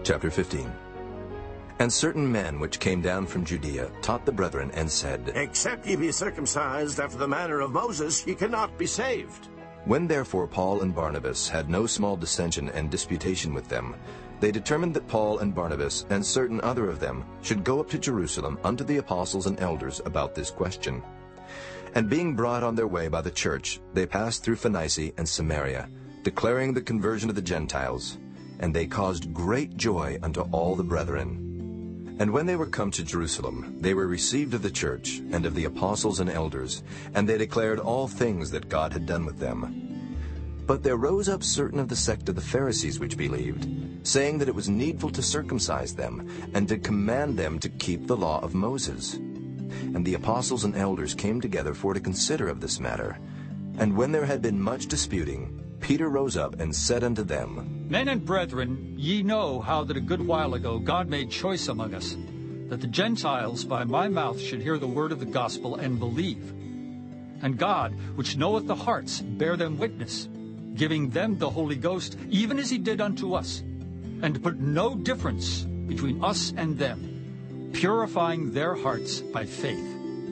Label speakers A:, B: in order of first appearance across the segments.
A: Chapter 15. And certain men which came down from Judea taught the brethren, and said,
B: Except ye be circumcised after the manner of Moses, ye cannot be saved.
A: When therefore Paul and Barnabas had no small dissension and disputation with them, they determined that Paul and Barnabas and certain other of them should go up to Jerusalem unto the apostles and elders about this question. And being brought on their way by the church, they passed through Phoenicia and Samaria, declaring the conversion of the Gentiles. And they caused great joy unto all the brethren. And when they were come to Jerusalem, they were received of the church, and of the apostles and elders, and they declared all things that God had done with them. But there rose up certain of the sect of the Pharisees which believed, saying that it was needful to circumcise them, and to command them to keep the law of Moses. And the apostles and elders came together for to consider of this matter. And when there had been much disputing, Peter rose up and said unto them,
C: Men and brethren, ye know how that a good while ago God made choice among us, that the Gentiles by my mouth should hear the word of the gospel and believe. And God, which knoweth the hearts, bare them witness, giving them the Holy Ghost, even as he did unto us, and put no difference between us and them, purifying their hearts by faith.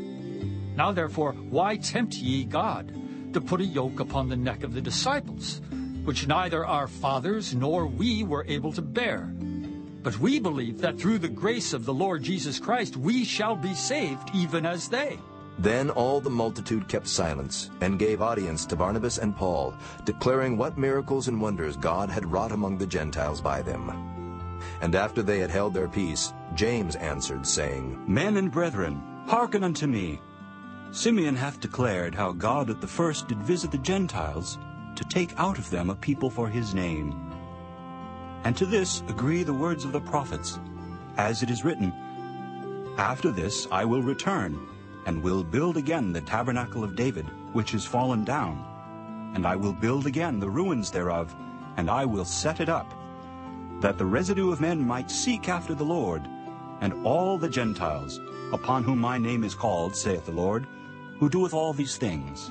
C: Now therefore, why tempt ye God to put a yoke upon the neck of the disciples, which neither our fathers nor we were able to bear? But we believe that through the grace of the Lord Jesus Christ we shall be saved, even as they.
A: Then all the multitude kept silence, and gave audience to Barnabas and Paul, declaring what miracles and wonders God had wrought among the Gentiles by them. And after they had held their peace, James answered, saying,
D: Men and brethren, hearken unto me. Simeon hath declared how God at the first did visit the Gentiles, to take out of them a people for his name. And to this agree the words of the prophets, as it is written, After this I will return, and will build again the tabernacle of David, which is fallen down. And I will build again the ruins thereof, and I will set it up, that the residue of men might seek after the Lord, and all the Gentiles, upon whom my name is called, saith the Lord, who doeth all these things.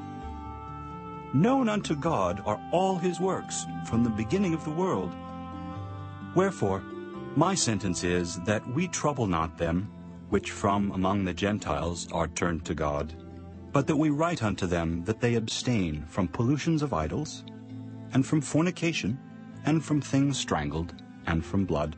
D: Known unto God are all his works from the beginning of the world. Wherefore, my sentence is that we trouble not them which from among the Gentiles are turned to God, but that we write unto them that they abstain from pollutions of idols, and from fornication, and from things strangled, and from blood.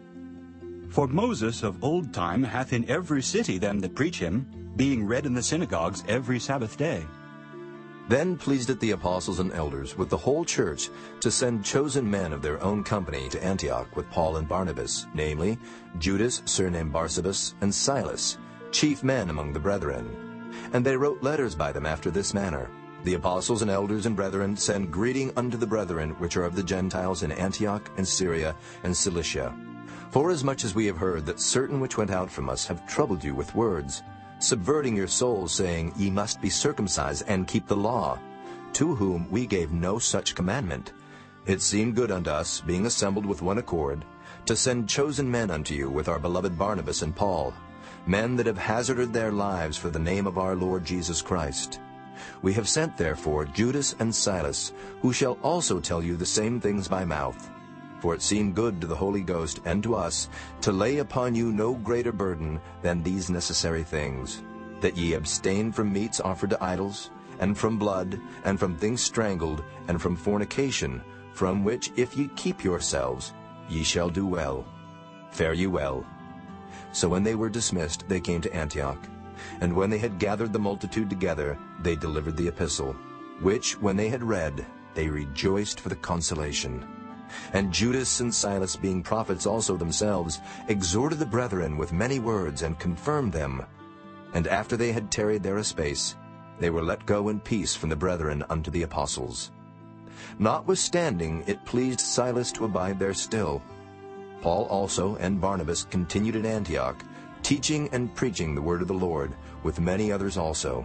D: For Moses of old time hath in every city them that preach him, being read in the synagogues every Sabbath day.
A: Then pleased it the apostles and elders with the whole church to send chosen men of their own company to Antioch with Paul and Barnabas, namely, Judas surnamed Barsabas, and Silas, chief men among the brethren. And they wrote letters by them after this manner. The apostles and elders and brethren send greeting unto the brethren which are of the Gentiles in Antioch and Syria and Cilicia. Forasmuch as we have heard that certain which went out from us have troubled you with words, subverting your souls, saying, Ye must be circumcised and keep the law, to whom we gave no such commandment. It seemed good unto us, being assembled with one accord, to send chosen men unto you with our beloved Barnabas and Paul, men that have hazarded their lives for the name of our Lord Jesus Christ. We have sent therefore Judas and Silas, who shall also tell you the same things by mouth. For it seemed good to the Holy Ghost and to us to lay upon you no greater burden than these necessary things, that ye abstain from meats offered to idols, and from blood, and from things strangled, and from fornication, from which if ye keep yourselves, ye shall do well. Fare ye well. So when they were dismissed, they came to Antioch. And when they had gathered the multitude together, they delivered the epistle, which, when they had read, they rejoiced for the consolation. And Judas and Silas, being prophets also themselves, exhorted the brethren with many words, and confirmed them. And after they had tarried there a space, they were let go in peace from the brethren unto the apostles. Notwithstanding, it pleased Silas to abide there still. Paul also and Barnabas continued in Antioch, teaching and preaching the word of the Lord, with many others also.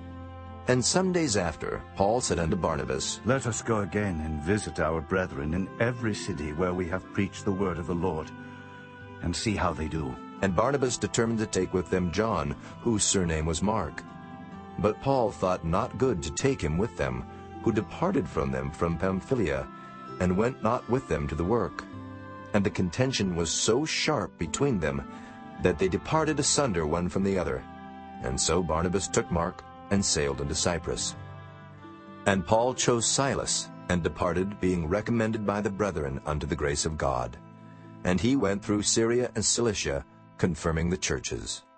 A: And some days after, Paul said unto Barnabas,
E: Let us go again and visit our brethren in every city where we have preached the word of the Lord, and see how they do.
A: And Barnabas determined to take with them John, whose surname was Mark. But Paul thought not good to take him with them, who departed from them from Pamphylia, and went not with them to the work. and the contention was so sharp between them that they departed asunder one from the other. And so Barnabas took Mark and sailed into Cyprus. And Paul chose Silas, and departed, being recommended by the brethren unto the grace of God. And he went through Syria and Cilicia, confirming the churches.